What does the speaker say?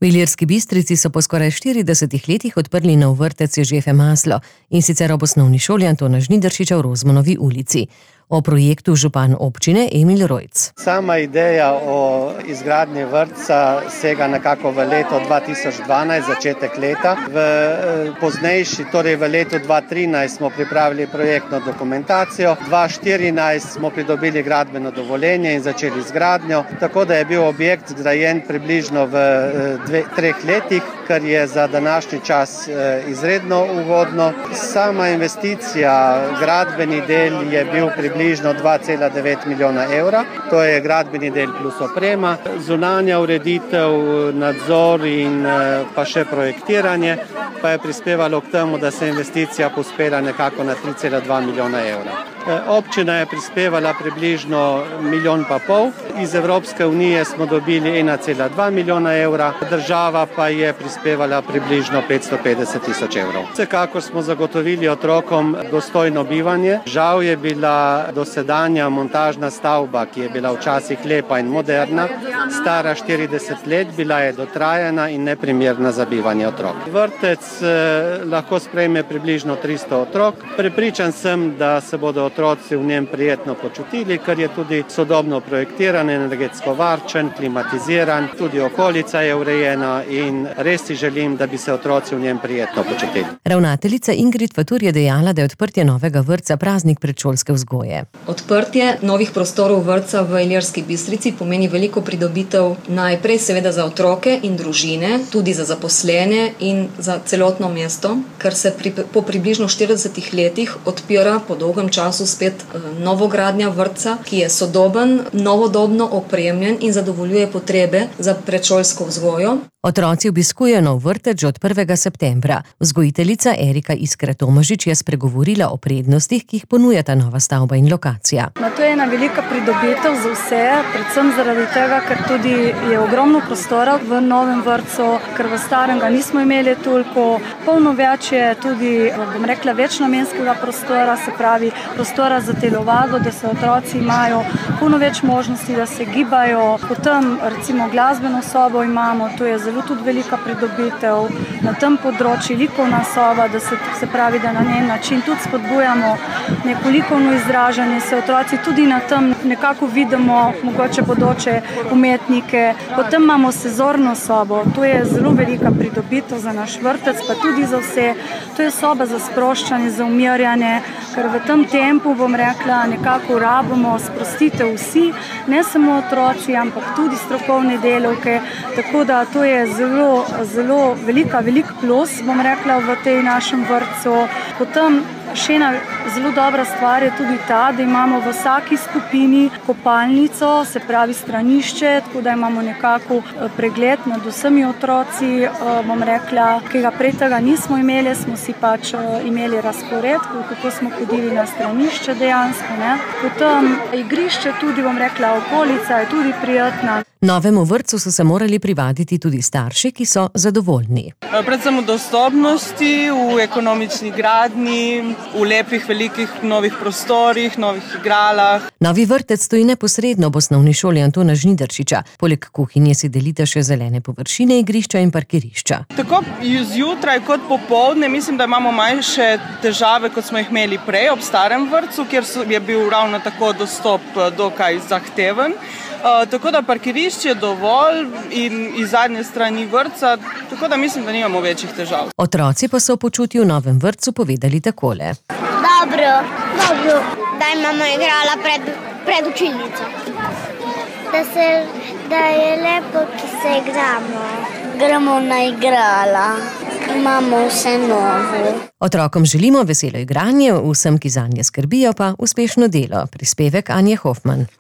V Ilirski Bistrici so po skoraj 40 letih odprli nov vrtec Jožefe Maslo, in sicer ob osnovni šoli Antona Žnidaršiča v Rozmanovi ulici. O projektu župan občine Emil Rojc. Sama ideja o izgradnji vrtca sega nekako v leto 2012, začetek leta. Poznejši, torej v letu 2013 smo pripravili projektno dokumentacijo, 2014 smo pridobili gradbeno dovoljenje in začeli izgradnjo, tako da je bil objekt zgrajen približno v 3 letih, kar je za današnji čas izredno ugodno. Sama investicija, gradbeni del je bil približno 2,9 milijona evra, to je gradbeni del plus oprema, zunanja ureditev, nadzor in pa še projektiranje, pa je prispevalo k temu, da se investicija pospela nekako na 3,2 milijona evra. Občina je prispevala približno 1,5 milijona, iz Evropske unije smo dobili 1,2 milijona evra, država pa je prispevala približno 550 tisoč evrov. Vsekakor smo zagotovili otrokom dostojno bivanje. Žal je bila dosedanja montažna stavba, ki je bila včasih lepa in moderna, stara 40 let, bila je dotrajana in neprimerna za bivanje otrok. Vrtec lahko sprejme približno 300 otrok. Prepričan sem, da se bodo otroci v njem prijetno počutili, ker je tudi sodobno projektiran, energetsko varčen, klimatiziran, tudi okolica je urejena in res si želim, da bi se otroci v njem prijetno počutili. Ravnateljica Ingrid Fatur je dejala, da je odprtje novega vrtca praznik predšolske vzgoje. Odprtje novih prostorov vrtca v Ilirski Bistrici pomeni veliko pridobitev najprej seveda za otroke in družine, tudi za zaposlene in za celotno mesto, ker se po približno 40 letih odpira po dolgem času spet novogradnja vrtca, ki je sodoben, novodobno opremljen in zadovoljuje potrebe za predšolsko vzgojo. Otroci obiskujejo nov vrtec že od 1. septembra. Vzgojiteljica Erika Iskra Tomažič je spregovorila o prednostih, ki jih ponuja ta nova stavba in lokacija. To je ena velika pridobitev za vse, predvsem zaradi tega, ker tudi je ogromno prostora v novem vrtcu, ker v starem ga nismo imeli toliko. Polno več je tudi, večnamenskega prostora, se pravi prostora za telovado, da se otroci imajo polno več možnosti, da se gibajo. Potem recimo glasbeno sobo imamo, to je zelo tudi velika pridobitev na tem področju, likovna soba, da se pravi, da na njen način tudi spodbujamo neko likovno izražanje, se otroci tudi na tem nekako vidimo, mogoče bodoče umetnike. Potem imamo sezorno sobo, to je zelo velika pridobitev za naš vrtec, pa tudi za vse. To je soba za sproščanje, za umirjanje, ker v tem tempu, nekako rabimo sprostitev vsi, ne samo otroci, ampak tudi strokovne delavke, tako da to je zelo velik plus, v tej našem vrtcu. Potem še ena zelo dobra stvar je tudi ta, da imamo v vsaki skupini kopalnico, se pravi stranišče, tako da imamo nekako pregled nad vsemi otroci, ki ga prej tega nismo imeli, smo si pač imeli razpored, kako smo hodili na stranišče dejansko. Potem igrišče tudi, okolica je tudi prijetna. Novemu vrtcu so se morali privaditi tudi starši, ki so zadovoljni. Predvsem v dostopnosti, v ekonomični gradnji, v lepih, velikih novih prostorih, novih igralah. Novi vrtec stoji neposredno ob osnovni šoli Antona Žnidaršiča. Poleg kuhinje si delita še zelene površine, igrišča in parkirišča. Tako zjutraj kot popoldne mislim, da imamo manjše težave, kot smo jih imeli prej ob starem vrtcu, kjer je bil ravno tako dostop dokaj zahteven. Tako da parkirišče je dovolj in iz zadnje strani vrtca, tako da mislim, da nimamo večjih težav. Otroci pa so o počutju v novem vrtcu povedali takole. Dobro, da imamo igrala pred učilnico. Da je lepo, ki se igramo. Gremo na igrala, imamo vse novo. Otrokom želimo veselo igranje, vsem, ki zanje skrbijo, pa uspešno delo. Prispevek Anje Hofman.